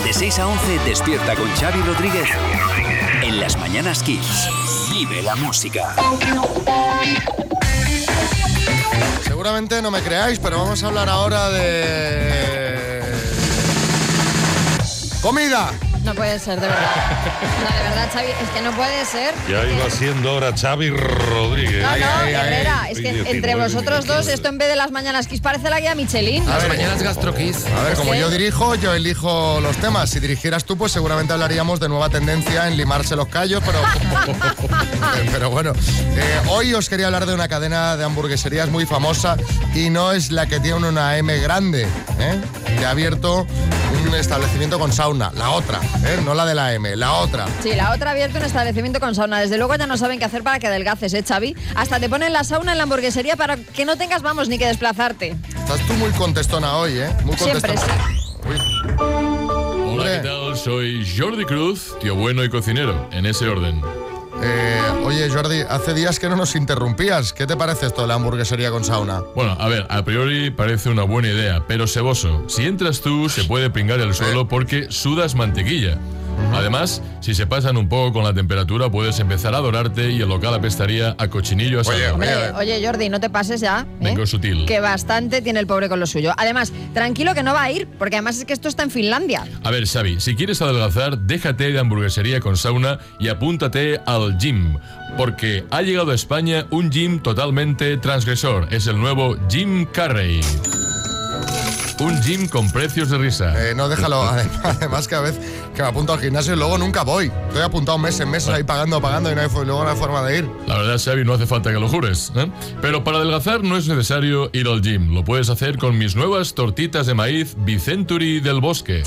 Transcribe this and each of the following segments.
De 6 a 11 despierta con Xavi Rodríguez en Las Mañanas Kiss. Vive la música. Seguramente no me creáis, pero vamos a hablar ahora de... ¡comida! No puede ser, de verdad. No, de verdad, Xavi, es que no puede ser. Ya iba siendo hora, Xavi Rodríguez. No, ay, Herrera, es que 19 entre vosotros dos, minutos. esto en vez de Las Mañanas Kiss parece la guía Michelin. A ver, Mañanas GastroKiss. A ver, como ¿Qué? yo dirijo, yo elijo los temas. Si dirigieras tú, pues seguramente hablaríamos de nueva tendencia en limarse los callos, pero bueno. Hoy os quería hablar de una cadena de hamburgueserías muy famosa y no es la que tiene una M grande, que ha abierto un establecimiento con sauna. La otra, no la de la M, la otra. Sí, la otra ha abierto un establecimiento con sauna. Desde luego ya no saben qué hacer para que adelgaces, Xavi. Hasta te ponen la sauna en la hamburguesería para que no tengas, vamos, ni que desplazarte. Estás tú muy contestona hoy, Muy Siempre contestona. sí. Uy. Hola, ¿qué tal? Soy Jordi Cruz, tío bueno y cocinero, en ese orden. Oye, Jordi, hace días que no nos interrumpías. ¿Qué te parece esto de la hamburguesería con sauna? Bueno, a ver, a priori parece una buena idea, pero ceboso. Si entras tú, se puede pringar el suelo porque sudas mantequilla. Además, si se pasan un poco con la temperatura, puedes empezar a dorarte y el local apestaría a cochinillo asado. Oye, Jordi, no te pases ya. Vengo sutil. Que bastante tiene el pobre con lo suyo. Además, tranquilo que no va a ir, porque además es que esto está en Finlandia. A ver, Xavi, si quieres adelgazar, déjate de hamburguesería con sauna y apúntate al gym. Porque ha llegado a España un gym totalmente transgresor. Es el nuevo Jim Carrey. Un gym con precios de risa. No, déjalo. Además, cada vez que me apunto al gimnasio y luego nunca voy. Estoy apuntado meses ahí pagando y luego no hay forma de ir. La verdad, Xavi, no hace falta que lo jures, ¿eh? Pero para adelgazar no es necesario ir al gym. Lo puedes hacer con mis nuevas tortitas de maíz Vicenturi del Bosque.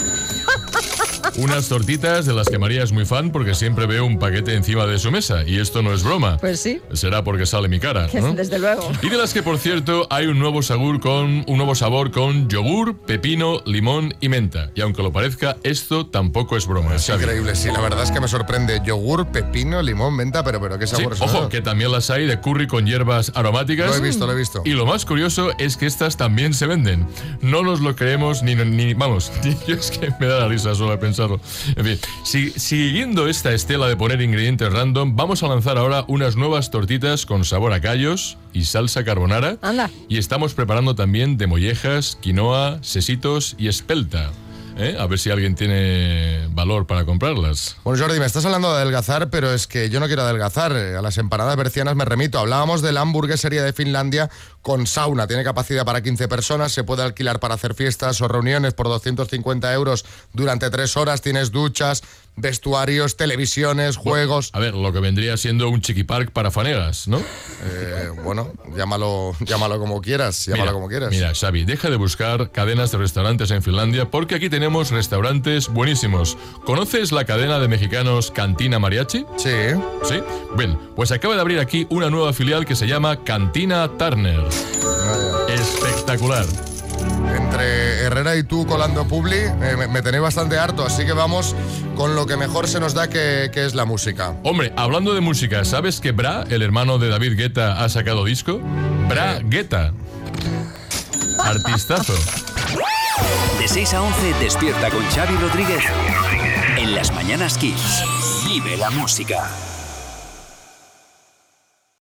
Unas tortitas de las que María es muy fan porque siempre veo un paquete encima de su mesa. Y esto no es broma. Pues sí. Será porque sale mi cara, ¿no? Desde luego. Y de las que, por cierto, hay un nuevo sabor con yogur, pepino, limón y menta. Y aunque lo parezca, esto tampoco es broma, Es Xavi. increíble, sí, la verdad es que me sorprende. Yogur, pepino, limón, menta, pero qué Sí, sabor es ojo, eso? que también las hay de curry con hierbas aromáticas. Lo he visto. Y lo más curioso es que estas también se venden. No nos lo creemos ni vamos, yo es que me da la risa solo de pensarlo. En fin, siguiendo esta estela de poner ingredientes random, vamos a lanzar ahora unas nuevas tortitas con sabor a callos y salsa carbonara. Anda. Y estamos preparando también de mollejas, quinoa, sesitos y espelta. A ver si alguien tiene valor para comprarlas. Bueno, Jordi, me estás hablando de adelgazar, pero es que yo no quiero adelgazar. A las empanadas bercianas me remito. Hablábamos de la hamburguesería de Finlandia con sauna. Tiene capacidad para 15 personas, se puede alquilar para hacer fiestas o reuniones por 250 euros durante 3 horas. Tienes duchas, vestuarios, televisiones, juegos. A ver, lo que vendría siendo un chiquipark para fanegas, ¿no? Bueno, llámalo como quieras. Mira, Xavi, deja de buscar cadenas de restaurantes en Finlandia porque aquí tenemos restaurantes buenísimos. ¿Conoces la cadena de mexicanos Cantina Mariachi? Sí. ¿Sí? Bien, pues acaba de abrir aquí una nueva filial que se llama Cantina Turner. Espectacular. Entre Herrera y tú colando publi, me tenéis bastante harto, así que vamos con lo que mejor se nos da, que es la música. Hombre, hablando de música, ¿sabes que Bra, el hermano de David Guetta, ha sacado disco? Bra Guetta. Artistazo. De 6 a 11 despierta con Xavi Rodríguez en Las Mañanas Kiss. Vive la música.